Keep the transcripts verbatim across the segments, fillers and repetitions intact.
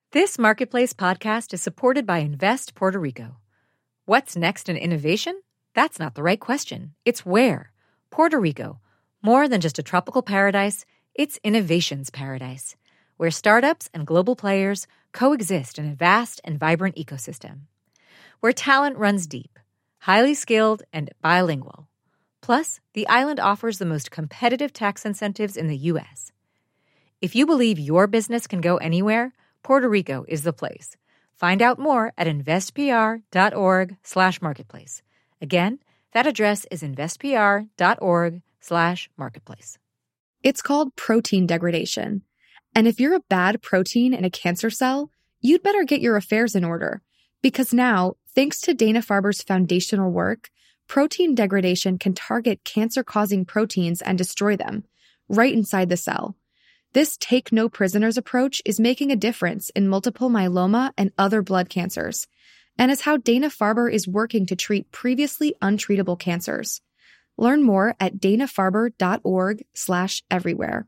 This Marketplace podcast is supported by Invest Puerto Rico. What's next in innovation? That's not the right question. It's where. Puerto Rico. More than just a tropical paradise, it's innovation's paradise, where startups and global players coexist in a vast and vibrant ecosystem. Where talent runs deep, highly skilled, and bilingual. Plus, the island offers the most competitive tax incentives in the U S. If you believe your business can go anywhere, Puerto Rico is the place. Find out more at investpr.org slash marketplace. Again, that address is investpr.org slash marketplace. It's called protein degradation. And if you're a bad protein in a cancer cell, you'd better get your affairs in order. Because now, thanks to Dana-Farber's foundational work, protein degradation can target cancer-causing proteins and destroy them, right inside the cell. This take-no-prisoners approach is making a difference in multiple myeloma and other blood cancers, and is how Dana-Farber is working to treat previously untreatable cancers. Learn more at danafarber.org slash everywhere.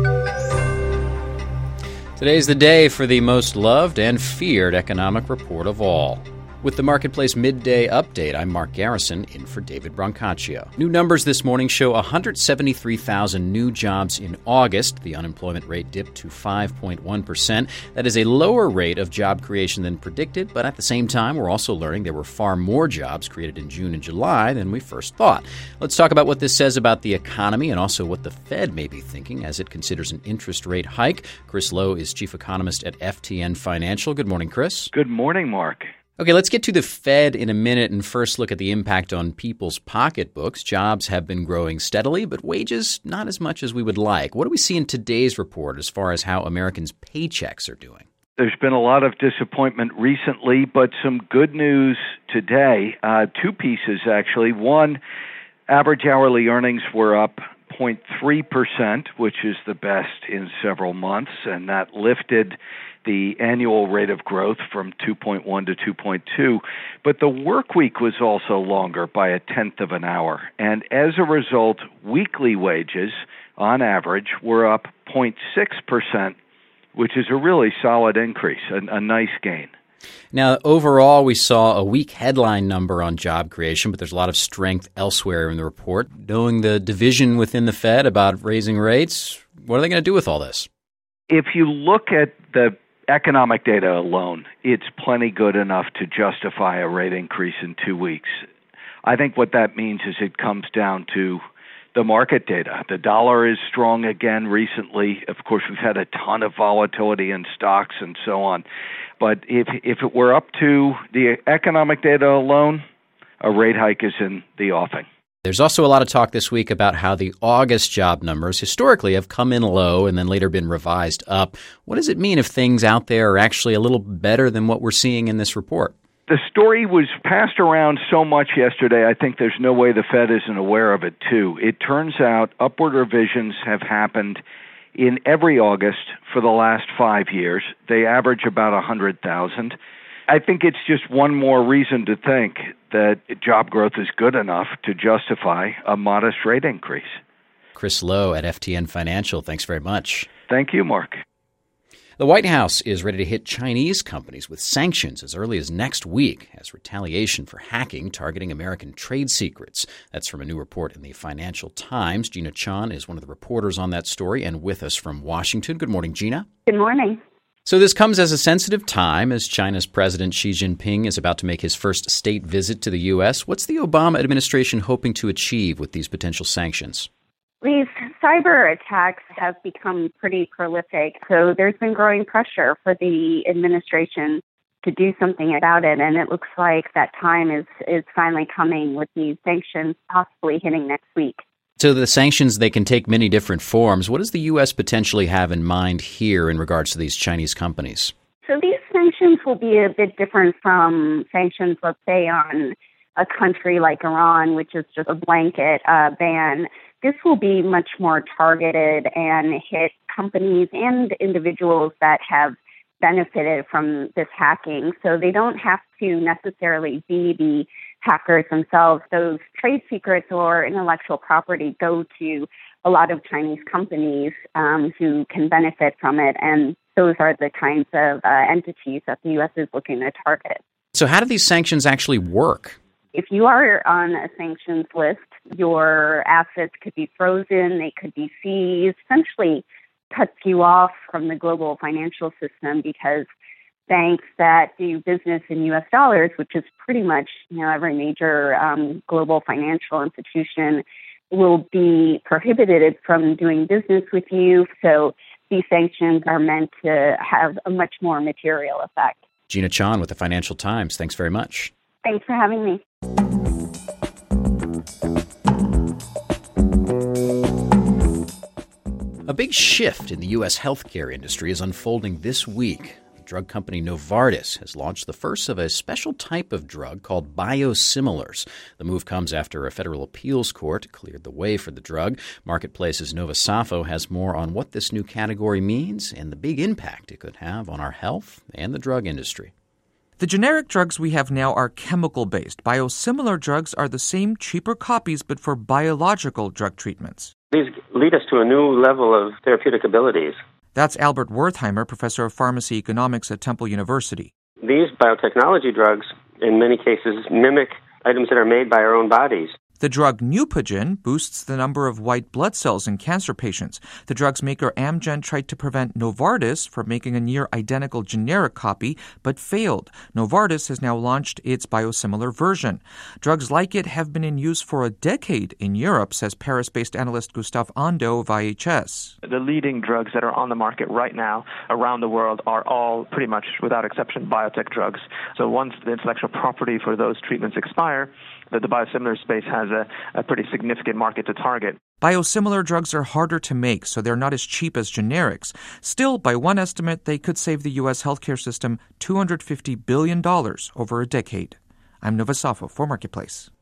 Today's the day for the most loved and feared economic report of all. With the Marketplace Midday Update, I'm Mark Garrison, in for David Brancaccio. New numbers this morning show one hundred seventy-three thousand new jobs in August. The unemployment rate dipped to five point one percent. That is a lower rate of job creation than predicted, but at the same time, we're also learning there were far more jobs created in June and July than we first thought. Let's talk about what this says about the economy and also what the Fed may be thinking as it considers an interest rate hike. Chris Lowe is chief economist at F T N Financial. Good morning, Chris. Good morning, Mark. Okay, let's get to the Fed in a minute and first look at the impact on people's pocketbooks. Jobs have been growing steadily, but wages not as much as we would like. What do we see in today's report as far as how Americans' paychecks are doing? There's been a lot of disappointment recently, but some good news today. Uh, two pieces, actually. One, average hourly earnings were up zero point three percent, which is the best in several months, and that lifted the annual rate of growth from two point one to two point two. But the work week was also longer by a tenth of an hour. And as a result, weekly wages, on average, were up zero point six percent, which is a really solid increase, a, a nice gain. Now, overall, we saw a weak headline number on job creation, but there's a lot of strength elsewhere in the report. Knowing the division within the Fed about raising rates, what are they going to do with all this? If you look at the economic data alone, it's plenty good enough to justify a rate increase in two weeks. I think what that means is it comes down to the market data. The dollar is strong again recently. Of course, we've had a ton of volatility in stocks and so on. But if if it were up to the economic data alone, a rate hike is in the offing. There's also a lot of talk this week about how the August job numbers historically have come in low and then later been revised up. What does it mean if things out there are actually a little better than what we're seeing in this report? The story was passed around so much yesterday, I think there's no way the Fed isn't aware of it, too. It turns out upward revisions have happened in every August for the last five years. They average about one hundred thousand. I think it's just one more reason to think that job growth is good enough to justify a modest rate increase. Chris Lowe at F T N Financial, thanks very much. Thank you, Mark. The White House is ready to hit Chinese companies with sanctions as early as next week as retaliation for hacking targeting American trade secrets. That's from a new report in the Financial Times. Gina Chon is one of the reporters on that story and with us from Washington. Good morning, Gina. Good morning. So this comes as a sensitive time as China's President Xi Jinping is about to make his first state visit to the U S. What's the Obama administration hoping to achieve with these potential sanctions? These cyber attacks have become pretty prolific, so there's been growing pressure for the administration to do something about it, and it looks like that time is, is finally coming with these sanctions possibly hitting next week. So the sanctions, they can take many different forms. What does the U S potentially have in mind here in regards to these Chinese companies? So these sanctions will be a bit different from sanctions, let's say, on a country like Iran, which is just a blanket uh, ban. This will be much more targeted and hit companies and individuals that have benefited from this hacking. So they don't have to necessarily be the hackers themselves. Those trade secrets or intellectual property go to a lot of Chinese companies um, who can benefit from it. And those are the kinds of uh, entities that the U S is looking to target. So how do these sanctions actually work? If you are on a sanctions list, your assets could be frozen, they could be seized, essentially cuts you off from the global financial system because banks that do business in U S dollars, which is pretty much, you know, every major um, global financial institution, will be prohibited from doing business with you. So these sanctions are meant to have a much more material effect. Gina Chon with the Financial Times. Thanks very much. Thanks for having me. A big shift in the U S healthcare industry is unfolding this week. The drug company Novartis has launched the first of a special type of drug called biosimilars. The move comes after a federal appeals court cleared the way for the drug. Marketplace's Nova Safo has more on what this new category means and the big impact it could have on our health and the drug industry. The generic drugs we have now are chemical-based. Biosimilar drugs are the same, cheaper copies, but for biological drug treatments. These lead us to a new level of therapeutic abilities. That's Albert Wertheimer, professor of pharmacy economics at Temple University. These biotechnology drugs, in many cases, mimic items that are made by our own bodies. The drug Neupogen boosts the number of white blood cells in cancer patients. The drug's maker Amgen tried to prevent Novartis from making a near-identical generic copy, but failed. Novartis has now launched its biosimilar version. Drugs like it have been in use for a decade in Europe, says Paris-based analyst Gustave Ando of I H S. The leading drugs that are on the market right now around the world are all pretty much, without exception, biotech drugs. So once the intellectual property for those treatments expire, that the biosimilar space has a, a pretty significant market to target. Biosimilar drugs are harder to make, so they're not as cheap as generics. Still, by one estimate, they could save the U S healthcare system two hundred fifty billion dollars over a decade. I'm Nova Safo for Marketplace.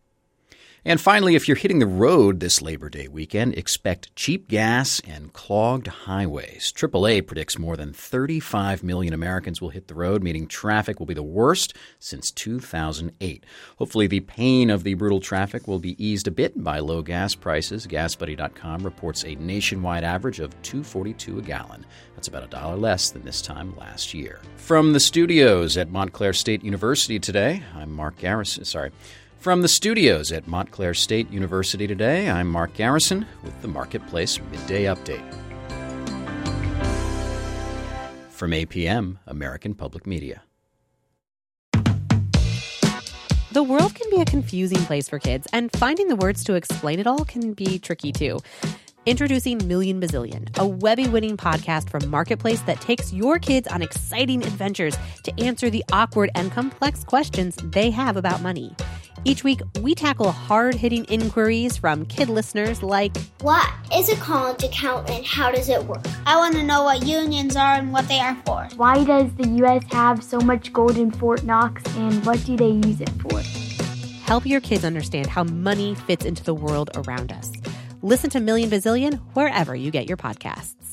And finally, if you're hitting the road this Labor Day weekend, expect cheap gas and clogged highways. triple A predicts more than thirty-five million Americans will hit the road, meaning traffic will be the worst since two thousand eight. Hopefully, the pain of the brutal traffic will be eased a bit by low gas prices. gas buddy dot com reports a nationwide average of two dollars and forty-two cents a gallon. That's about a dollar less than this time last year. From the studios at Montclair State University today, I'm Mark Garrison. Sorry. From the studios at Montclair State University today, I'm Mark Garrison with the Marketplace Midday Update. From A P M, American Public Media. The world can be a confusing place for kids, and finding the words to explain it all can be tricky too. Introducing Million Bazillion, a Webby-winning podcast from Marketplace that takes your kids on exciting adventures to answer the awkward and complex questions they have about money. Each week, we tackle hard-hitting inquiries from kid listeners like, what is a college account and how does it work? I want to know what unions are and what they are for. Why does the U S have so much gold in Fort Knox and what do they use it for? Help your kids understand how money fits into the world around us. Listen to Million Bazillion wherever you get your podcasts.